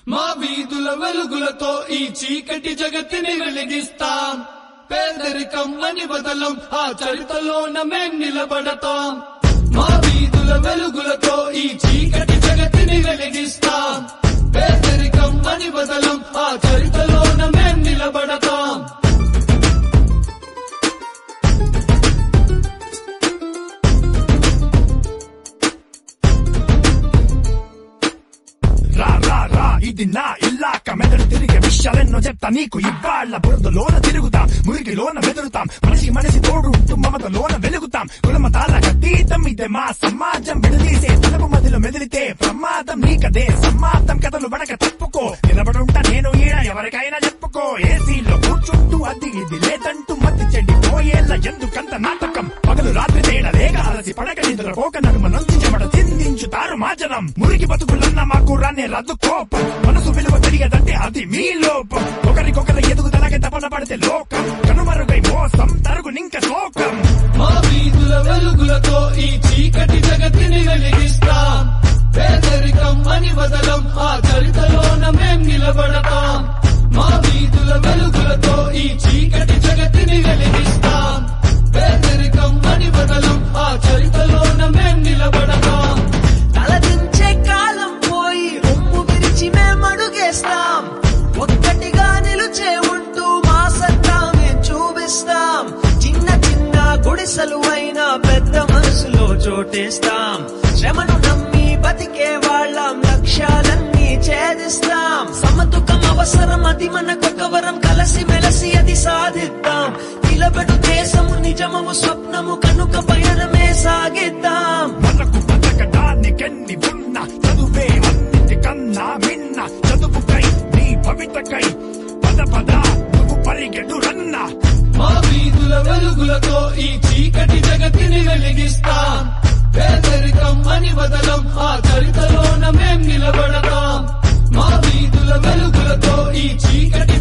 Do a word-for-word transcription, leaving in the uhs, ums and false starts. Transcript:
మా వీధుల వెలుగులతో ఈ చీకటి జగత్తుని వెలిగిస్తాం. పేదరికం అని బదలం ఆ చరితలోన మేం నిలబడతాం. మా వీధుల వెలుగులతో ఈ చీకటి జగత్తుని వెలిగిస్తాం. పేదరికం అని బదలం ఆ చరితలోన మేం నిలబడతాం. రా రా రా ఇది నా ఇల్లాక మెదడు తిరిగే విషయాలెన్నో చెప్తా నీకు. ఇవాళ్ళ బురదలోన తిరుగుతాం, మురికిలోన బెదురుతాం, మనిషి మనిషి తోడు మమతలోన వెలుగుతాం. కులమతాల అతీతం ఇదే మా సమాజం. విడదీసే తలపు మధ్యలో మెదిలితే ప్రమాదం నీకదే సమాప్తం. కథలు బడక తప్పుకో, నిలబడుంటా నేను ఈడ ఎవరికైనా చెప్పుకో. ఏసీలో కూర్చుంటూ అది ఇది లేదంటూ మధ్య చెడిపోయేళ్ళ ఎందుకంత నాటకం. పగలు రాత్రి తేడా లేక అలసి పడక నిద్ర పోక నడుమ నుంచి చెమట చిందించుతారు మా జనం. మురికి బతుకులన్న మాకు రానే రద్దు కోపం. మనసు విలువ తెలియదంటే అది మీ లోపం. ఒకరికొకరు ఎదుగుదలకి తపన పడితే లోకం కనుమరుగై మోసం తరుగునింక శోకం. మా వీధుల వెలుగులతో ఈ చీకటి జగత్తుని వెలిగిస్తాం. పేదరికం అని బదలం ఆ చరితలోన మేం నిలబడతాం. మా వీధుల వెలుగులతో ఈ చీకటి జగత్తుని వెలిగిస్తాం. పేదరికం అని బదలం ఆ చరితలోన మేం నిలబడతాం. తలదించే కాలం పోయి రొమ్ము విరిచి మేమడుగేస్తాం. ఒక్కటిగా నిలుచే ఉంటూ మా సత్తా మేం చూపిస్తాం. చిన్న చిన్న గుడిసెలు అయినా పెద్ద మనసులో చోటేస్తాం. శ్రమను నమ్మి బతికే వాళ్ళం లక్ష్యాలన్నీ ఛేదిస్తాం. సమతుకం అవసరం అది మనకొక వరం. కలసి మెలసి అది సాధిద్దాం. నిలబెడు దేశము నిజము స్వప్నము కనుక పయనమే సాగిద్దాం. మనకు బతకడానికెన్ని ఉన్నా చదువే అన్నిటికన్నా మిన్న. చదువుకై నీ భవితకై పద పద నువ్వు పరిగెడు రన్నా. మా వీధుల వెలుగులతో ఈ చీకటి జగత్తుని వెలిగిస్తాం. పేదరికం అని బదలం ఆ చరితలోన మేం నిలబడతాం. మా వీధుల వెలుగులతో ఈ చీకటి